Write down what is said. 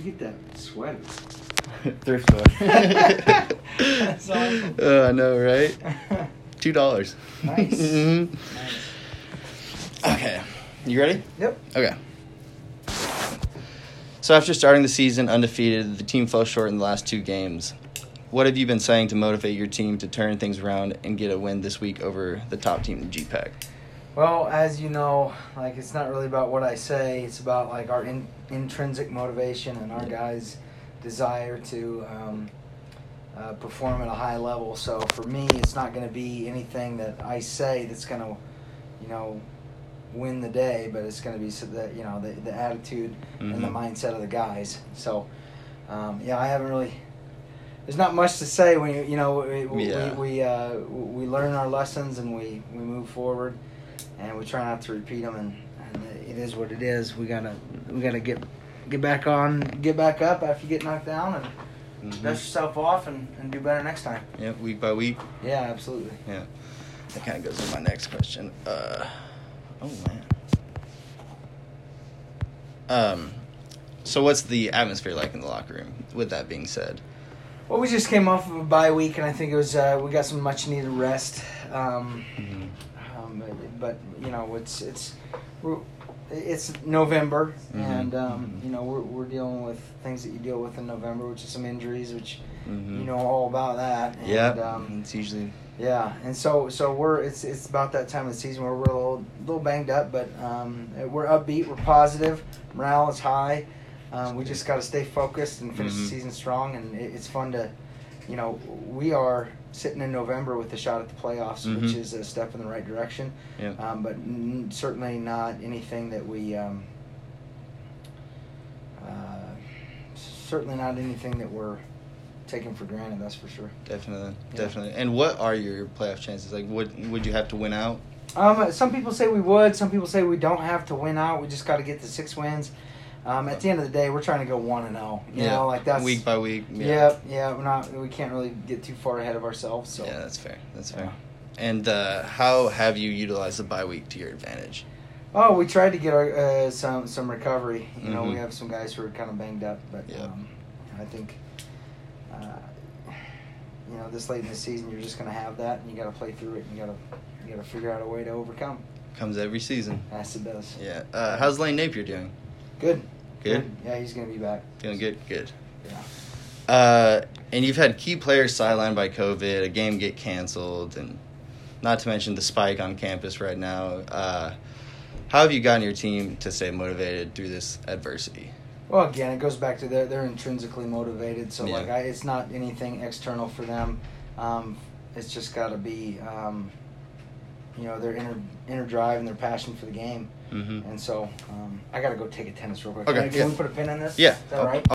you get that sweater? Thrift store. That's awesome. I know, right? $2. Nice. Mhm. Nice. Okay. You ready? Yep. Okay. So after starting the season undefeated, the team fell short in the last 2 games. What have you been saying to motivate your team to turn things around and get a win this week over the top team in GPAC? Well, as you know, like, it's not really about what I say. It's about, like, our intrinsic motivation and our guys' desire to perform at a high level. So for me, it's not going to be anything that I say that's going to, win the day, but it's going to be the attitude and the mindset of the guys. So, I haven't really. There's not much to say when we learn our lessons and we move forward, and we try not to repeat them. And it is what it is. We gotta get back up after you get knocked down and dust yourself off and do better next time. Yeah, week by week. Yeah, absolutely. Yeah, that kind of goes with my next question. Oh man. So what's the atmosphere like in the locker room? With that being said. Well, we just came off of a bye week, and I think it was we got some much needed rest. But it's November, and we're dealing with things that you deal with in November, which is some injuries, which you know all about that. And, yeah, it's usually. Yeah, and so it's about that time of the season where we're a little banged up, but we're upbeat, we're positive, morale is high. We just got to stay focused and finish the season strong, and it's fun to, we are sitting in November with a shot at the playoffs, which is a step in the right direction. Yeah. But certainly not anything that we, certainly not anything that we're taken for granted. That's for sure. Definitely. And what are your playoff chances? Like, would you have to win out? Some people say we would. Some people say we don't have to win out. We just got to get to 6 wins. At the end of the day, we're trying to go 1-0. You know, like that's week by week. Yeah. We can't really get too far ahead of ourselves. So. Yeah, that's fair. And how have you utilized the bye week to your advantage? Oh, we tried to get our some recovery. We have some guys who are kind of banged up, but I think this late in the season, you're just going to have that, and you got to play through it. And you got to figure out a way to overcome. Comes every season. Yes, it does. Yeah. How's Lane Napier doing? Good. Good? Yeah, he's going to be back. Doing good? Good. Yeah. And you've had key players sidelined by COVID, a game get canceled, and not to mention the spike on campus right now. How have you gotten your team to stay motivated through this adversity? Well, again, it goes back to they're intrinsically motivated. So, it's not anything external for them. It's just got to be, their inner drive and their passion for the game. And so I got to go take a tennis real quick. Okay. Can we put a pin in this? Yeah. Is that all right?